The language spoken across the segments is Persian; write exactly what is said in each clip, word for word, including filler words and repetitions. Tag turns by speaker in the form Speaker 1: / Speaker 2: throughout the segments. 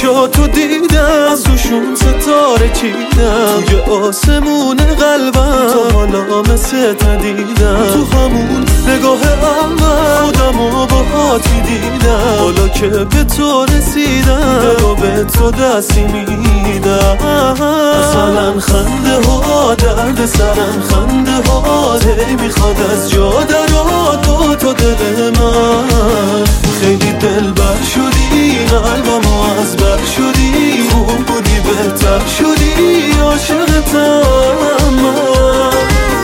Speaker 1: چشاتو دیدم، از روشون ستاره چیدم، توی آسمون قلبم تا حالا مثل ندیدم. تو همون نگاه اول خودمو باهاتی دیدم، حالا که به تو رسیدم دلو به تو دستی میدم. مثلا خنده ها درد سرم، خنده ها هی میخواد از جا درات با تو دل من. خیلی دلبر شدی، قلبمو از بر شدی، خوب بودی بهتر شدی، عاشقتم من.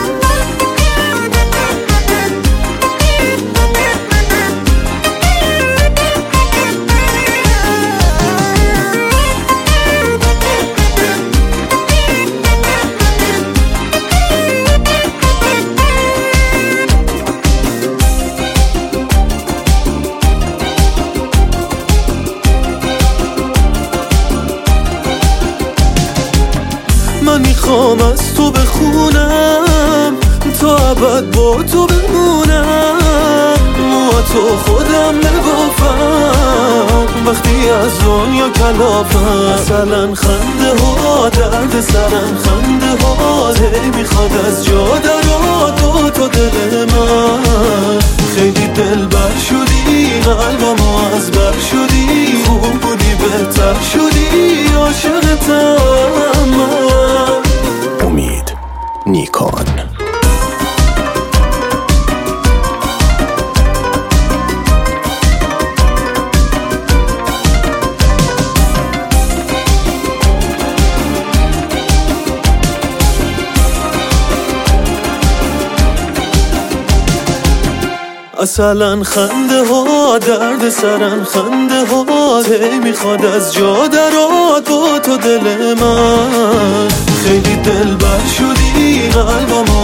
Speaker 1: من میخوام از تو بخونم تا ابد با تو بمونم، مو تو خودم نبافم وقتی از دنیا کلافم. مثلا خنده ها درد سرم، خنده ها هی میخواد از جا درات با تو دل من. خیلی دلبر شدی، قلبمو از بر شدی، خوب بودی بهتر شدی، عاشقتم من.
Speaker 2: امید نیکان.
Speaker 1: اصلا خنده ها درد سرم، خنده ها هی میخواد از جا درات با تو دل من. خیلی دلبر شدی، قلبمو